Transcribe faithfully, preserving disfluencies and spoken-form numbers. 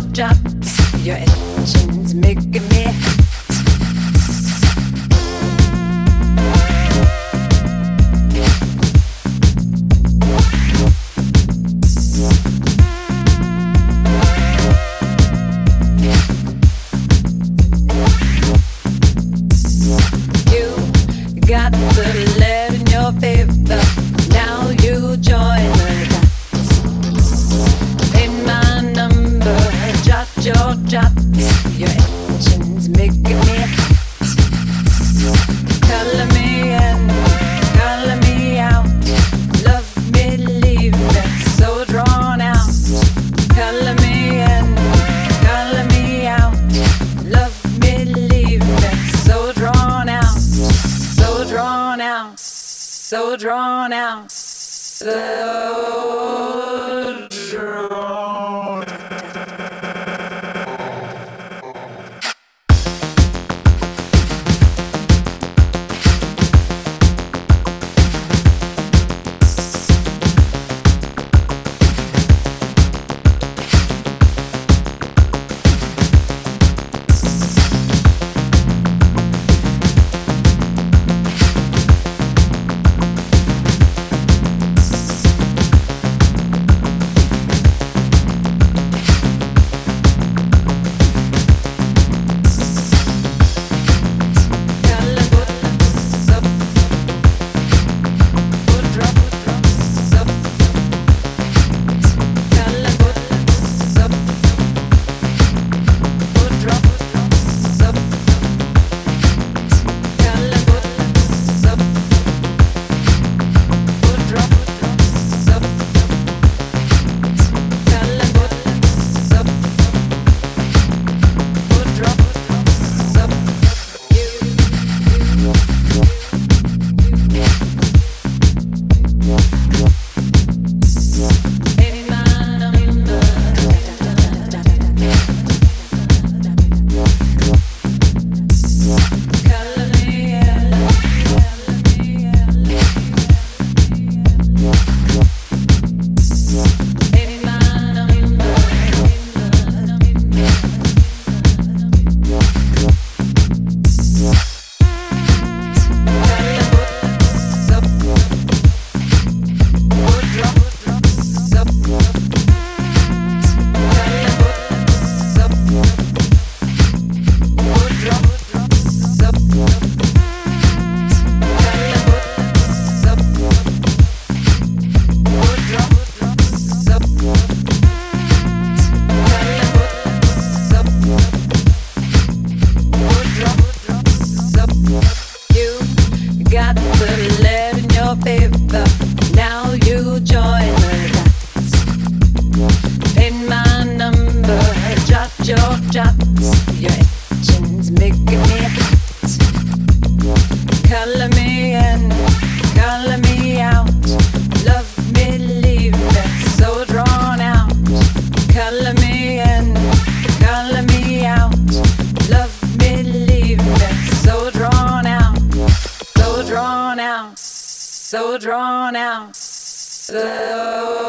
drops. Your engine's making me got the lead in your favor. Now you join the dots. In my number, jot your drops. Your engine's making me hot. Color me in, color me out. Love me, leave me so drawn out. Color me in, color me out. Love me, leave me so drawn out. So drawn out, so drawn out, so drawn out. Got the lead in your favor. Now you join the dots. In my number, jot your drops. Your engine's making me hot. Color me in, color me out. Love me, leave me so drawn out. Color me in, color me out. Love me, leave me so drawn out. So drawn out, so drawn out, so